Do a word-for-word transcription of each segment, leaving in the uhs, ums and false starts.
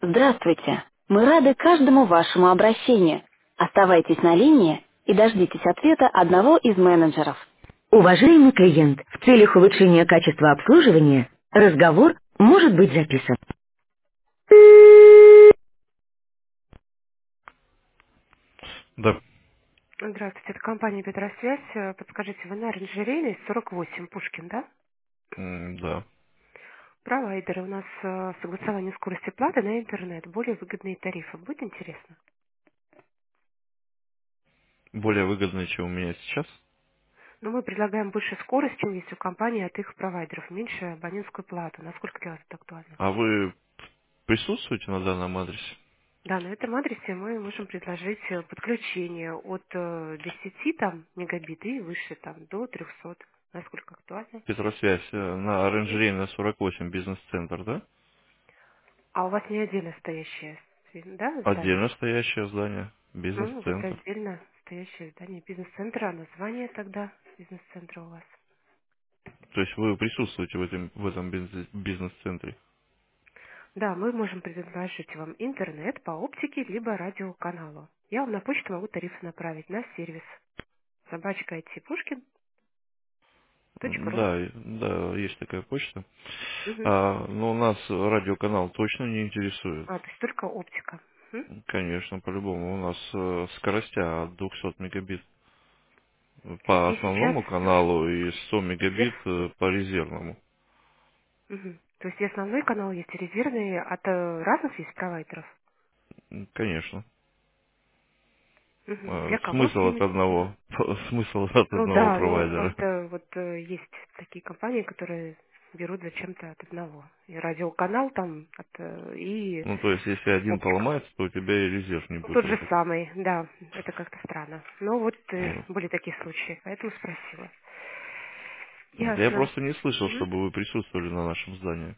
Здравствуйте. Мы рады каждому вашему обращению. Оставайтесь на линии и дождитесь ответа одного из менеджеров. Уважаемый клиент, в целях улучшения качества обслуживания разговор может быть записан. Да, Здравствуйте, это компания «Петросвязь». Э, Подскажите, вы на оранжерейной сорок восемь, Пушкин, да? м, да. Провайдеры. У нас э, согласование скорости платы на интернет. Более выгодные тарифы. Будет интересно? Более выгодно, чем у меня сейчас. Но мы предлагаем больше скорость, чем есть у компании от их провайдеров. Меньше абонентскую плату. Насколько для вас это актуально? А вы присутствуете на данном адресе? Да, на этом адресе мы можем предложить э, подключение от э, десяти там, мегабит и выше там, до трехсот. Насколько актуально? Петросвязь э, на оранжерейной сорок восемь бизнес-центр, да? А у вас не отдельно стоящее, да, здание? Отдельно стоящее здание, Ну, вот бизнес-центр. отдельно стоящее здание бизнес-центра, а название тогда бизнес-центра у вас. То есть вы присутствуете в этом, в этом бизнес- бизнес-центре? Да, мы можем предложить вам интернет по оптике либо радиоканалу. Я вам на почту могу тарифы направить на сервис собачка айтипушкин точка ру. Да, и- да, есть такая почта. Мгм. А, но нас радиоканал точно не интересует. А, то есть только оптика. Мгм. Конечно, по-любому. У нас э, скоростя от двухсот мегабит по И сейчас основному каналу и сто всех... мегабит э, по резервному. Мгм. То есть и основной канал есть, и резервные от э, разных есть провайдеров. М, Конечно. Мгм. Э, Для кого Смысл от именно? одного, смысл от Ну одного да, ну провайдера. просто вот э, есть такие компании, которые берут зачем-то от одного. И радиоканал там, от, э, и Ну, то есть, если один оптику. поломается, то у тебя и резерв не Ну, будет тот же работать. самый, да, это как-то странно. Но вот э, Вот. были такие случаи, поэтому спросила. Я Ясно. просто не слышал, Мгм. чтобы вы присутствовали на нашем здании.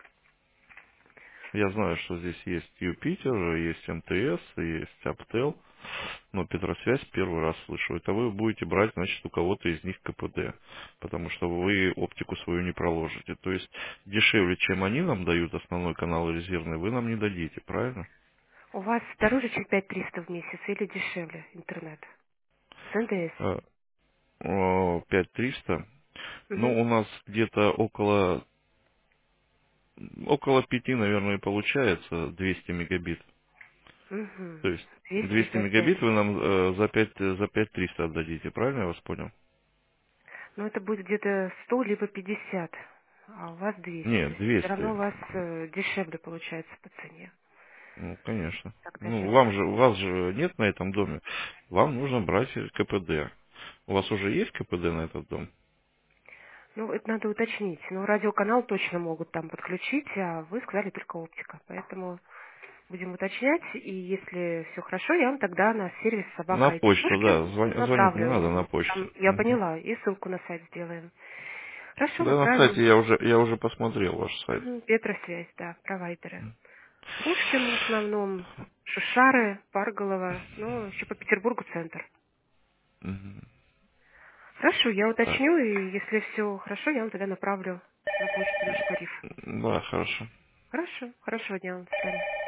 Я знаю, что здесь есть Юпитер, есть МТС, есть Аптел, но Петросвязь первый раз слышу. Это вы будете брать, значит, у кого-то из них КПД, потому что вы оптику свою не проложите. То есть дешевле, чем они нам дают основной канал и резервный, вы нам не дадите, правильно? У вас дороже, чем пять триста в месяц или дешевле интернет? С НДС. Э, о, пять триста. Угу. Ну, у нас где-то около, около пяти, наверное, и получается двести мегабит. Угу. То есть двести двести за пять. мегабит вы нам э, за пять за пять триста отдадите, правильно я вас понял? Ну, это будет где-то сто либо пятьдесят, а у вас двести. То Нет, есть все равно у двести. вас э, дешевле получается по цене. Ну, конечно. Так Ну, даже... вам же, у вас же нет на этом доме. Вам нужно брать КПД. У вас уже есть КПД на этот дом? Ну, это надо уточнить. Ну, радиоканал точно могут там подключить, а вы сказали только оптика. Поэтому будем уточнять, и если все хорошо, я вам тогда на сервис На собака ай ти почту, Пушкин да. Звон- звонить не надо, направлю. на почту. Там я Мгм. поняла, и ссылку на сайт сделаем. Хорошо, Да, на сайте направим. я уже, я уже посмотрел ваш сайт. Угу. Петросвязь, да, провайдеры. Пушкин в основном, Шушары, Парголова, ну, еще по Петербургу центр. Мгм. Хорошо, я Так, уточню, и если все хорошо, я вам тогда направлю на почту наш тариф. да, хорошо. Хорошо, хорошего дня вам, до свидания.